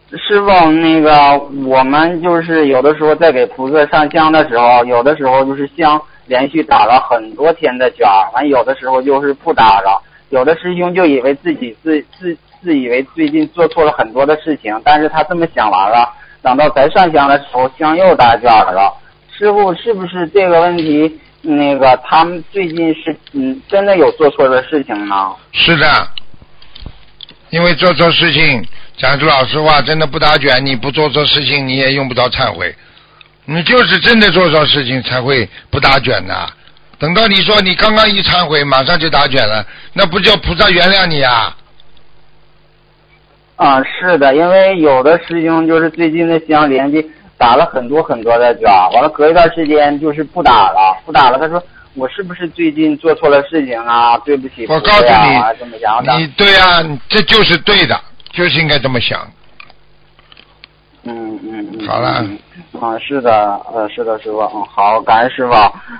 师傅，我们就是有的时候在给菩萨上香的时候，有的时候就是香连续打了很多天的卷，完有的时候就是不打了。有的师兄就以为自己自以为最近做错了很多的事情，但是他这么想完了，等到再上香的时候，香又打卷了。师傅，是不是这个问题？他们最近是真的有做错的事情吗？ 是的，因为做错事情，讲句老实话，真的不打卷，你不做错事情，你也用不着忏悔。你就是真的做错事情才会不打卷的。等到你说你刚刚一忏悔，马上就打卷了，那不叫菩萨原谅你啊？ 是的，因为有的师兄就是最近的香连续打了很多很多的卷，完了隔一段时间就是不打了，他说我是不是最近做错了事情啊？对不起， 我告诉你， 怎么样的？ 你对啊，这就是对的，就是应该这么想。好了。 是的，师傅，好，感恩师傅。